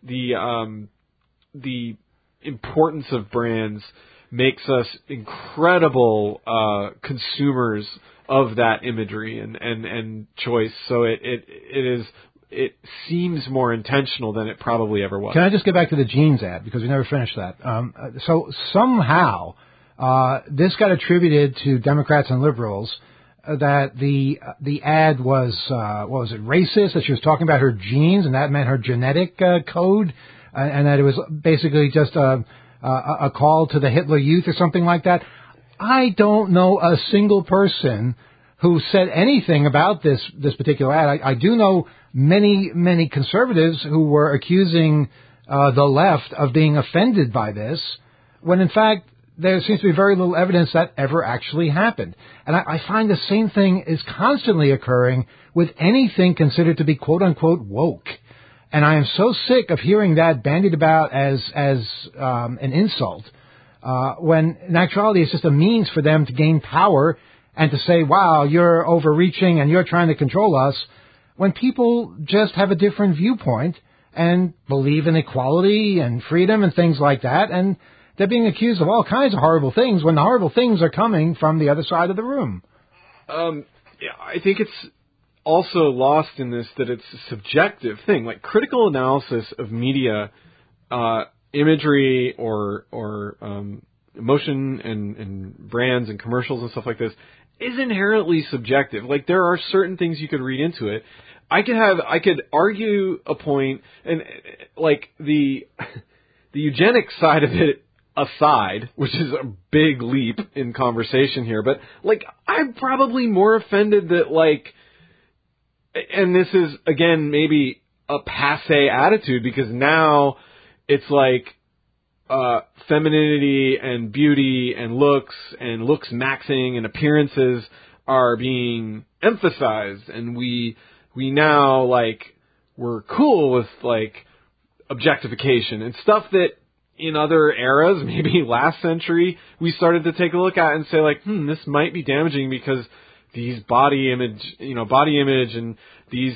the importance of brands makes us incredible consumers of that imagery and choice. So it seems more intentional than it probably ever was. Can I just get back to the jeans ad, because we never finished that? So somehow this got attributed to Democrats and liberals that the ad was what was it, racist, that she was talking about her genes and that meant her genetic code, and that it was basically just a call to the Hitler Youth or something like that. I don't know a single person who said anything about this particular ad. I do know many conservatives who were accusing the left of being offended by this, when in fact there seems to be very little evidence that ever actually happened. And I find the same thing is constantly occurring with anything considered to be quote-unquote woke. And I am so sick of hearing that bandied about as an insult, when in actuality it's just a means for them to gain power and to say, wow, you're overreaching and you're trying to control us, when people just have a different viewpoint and believe in equality and freedom and things like that, and they're being accused of all kinds of horrible things when the horrible things are coming from the other side of the room. Yeah, I think it's also lost in this that it's a subjective thing. Like, critical analysis of media, imagery or emotion and brands and commercials and stuff like this is inherently subjective. Like, there are certain things you could read into it. I could argue a point, and like the eugenics side of it aside, which is a big leap in conversation here, but like, I'm probably more offended that, like, and this is again maybe a passé attitude, because now it's like femininity and beauty and looks maxing and appearances are being emphasized, and we now, like, we're cool with, like, objectification and stuff that in other eras, maybe last century, we started to take a look at and say, like, this might be damaging because these body image and these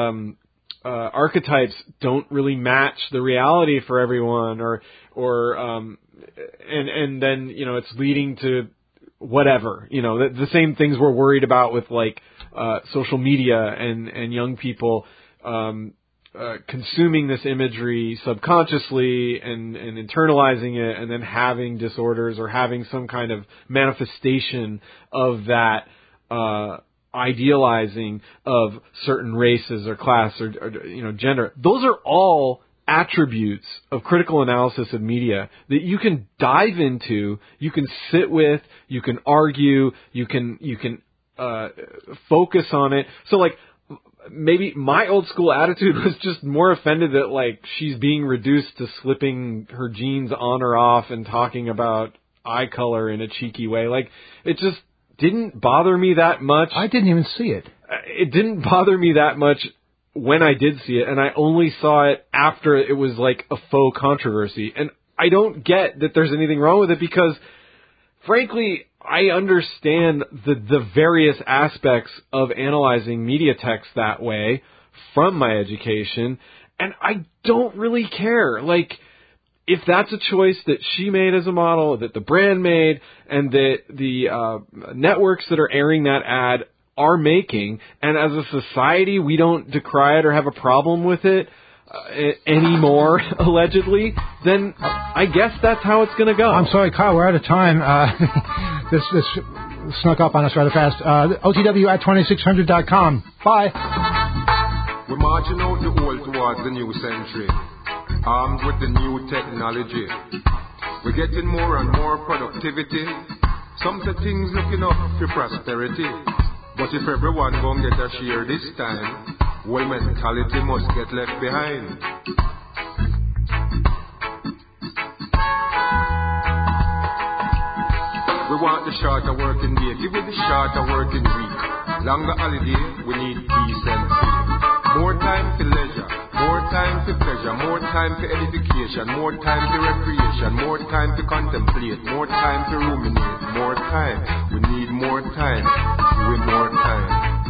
archetypes don't really match the reality for everyone, and then, you know, it's leading to whatever, you know, the same things we're worried about with, like, social media and young people consuming this imagery subconsciously and internalizing it, and then having disorders or having some kind of manifestation of that idealizing of certain races or class or you know, gender. Those are all attributes of critical analysis of media that you can dive into, you can sit with, you can argue, you can focus on it. So, like, maybe my old school attitude was just more offended that, like, she's being reduced to slipping her jeans on or off and talking about eye color in a cheeky way. Like, it just didn't bother me that much. I didn't even see it. It didn't bother me that much when I did see it, and I only saw it after it was like a faux controversy. And I don't get that there's anything wrong with it because, frankly, I understand the various aspects of analyzing media text that way from my education, and I don't really care. Like, if that's a choice that she made as a model, that the brand made, and that the networks that are airing that ad are making, and as a society we don't decry it or have a problem with it anymore, allegedly, then I guess that's how it's going to go. I'm sorry, Kyle, we're out of time. This snuck up on us rather fast. OTW at 2600.com. Bye. We're marching out the old towards the new century, armed with the new technology. We're getting more and more productivity. Some say things looking up for prosperity. But if everyone gon' get a share this time, whole mentality must get left behind. We want the shorter working day, give it the shorter working week. Longer holiday, we need peace and peace. More time for leisure, more time for pleasure, more time for edification, more time for recreation, more time to contemplate, more time to ruminate, more time. We need more time, with more time.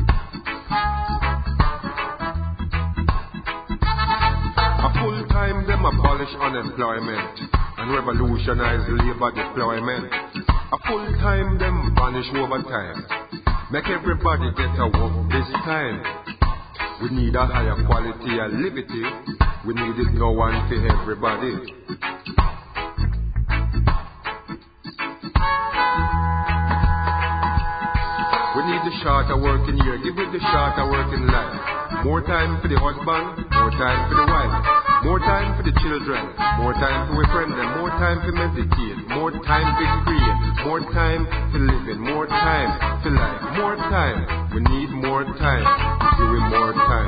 A full time them abolish unemployment and revolutionize labor deployment. A full time them banish overtime, make everybody get a work this time. We need a higher quality of liberty. We need it no one for everybody. We need the shorter working year. Give it the shorter working life. More time for the husband, more time for the wife. More time for the children, more time for we friend them, more time for meditate, more time for create, more time for living, more time for life, more time. We need more time, give it more time.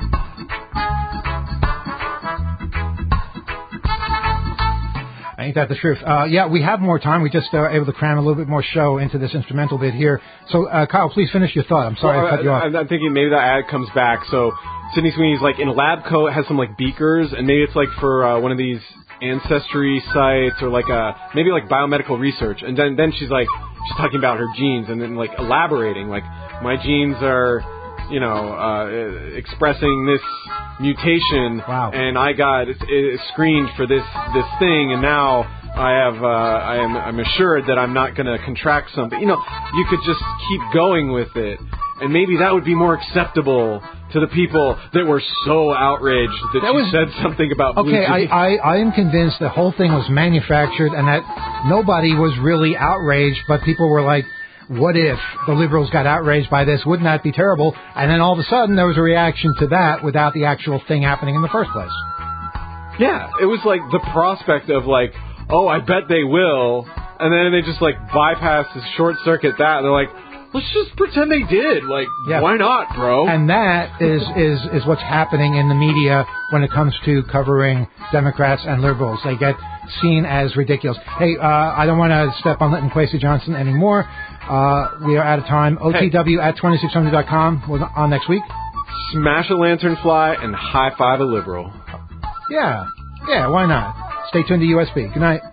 Ain't that the truth? Yeah, we have more time. We just are able to cram a little bit more show into this instrumental bit here. So, Kyle, please finish your thought. I'm sorry I cut you off. I'm thinking maybe that ad comes back. So Sydney Sweeney's like in a lab coat, has some like beakers, and maybe it's like for one of these ancestry sites or like maybe like biomedical research. And then she's talking about her genes and then like elaborating like my genes are, you know, expressing this mutation, wow. And I got screened for this thing, and now I'm assured that I'm not going to contract something. You know, you could just keep going with it, and maybe that would be more acceptable to the people that were so outraged that you said something about blue jeans. Okay, I am convinced the whole thing was manufactured and that nobody was really outraged, but people were like, what if the liberals got outraged by this? Wouldn't that be terrible? And then all of a sudden there was a reaction to that without the actual thing happening in the first place. Yeah, it was like the prospect of like, oh, I bet they will. And then they just like bypass and short circuit that. They're like, let's just pretend they did. Like, yeah. Why not, bro? And that is what's happening in the media when it comes to covering Democrats and liberals. They get seen as ridiculous. Hey, I don't want to step on Linton Kwesi Johnson anymore. We are out of time. OTW at 2600.com. We're on next week. Smash a lanternfly and high five a liberal. Yeah, why not? Stay tuned to USB. Good night.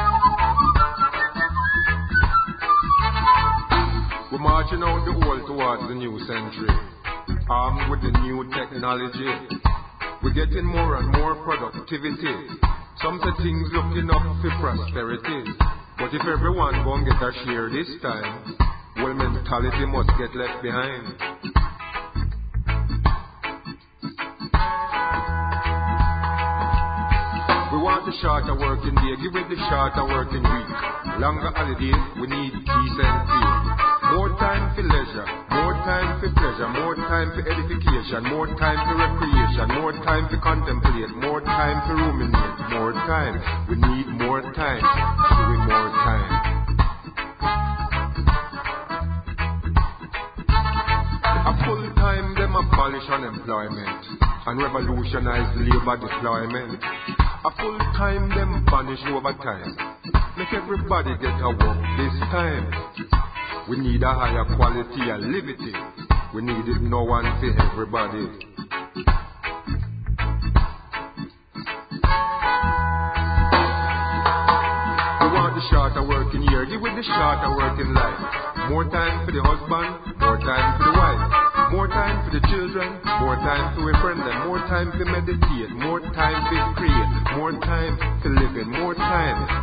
We're marching out the old towards the new century, armed with the new technology. We're getting more and more productivity. Some say things looking up for prosperity. But if everyone gon' get a share this time, well, mentality must get left behind. We want the shorter working day, give it the shorter working week. Longer holiday, we need peace and peace. More time for leisure, more time for pleasure, more time for edification, more time for recreation, more time to contemplate, more time to ruminate, more time. We need more time, doing more time. A full time them abolish unemployment and revolutionize labor deployment. A full time them banish overtime. Make everybody get a walk this time. We need a higher quality of liberty. We need it no one for everybody. We want the shorter working year, give it the shorter working life. More time for the husband, more time for the wife. More time for the children, more time to befriend them, more time to meditate, more time to create, more time to live in, more time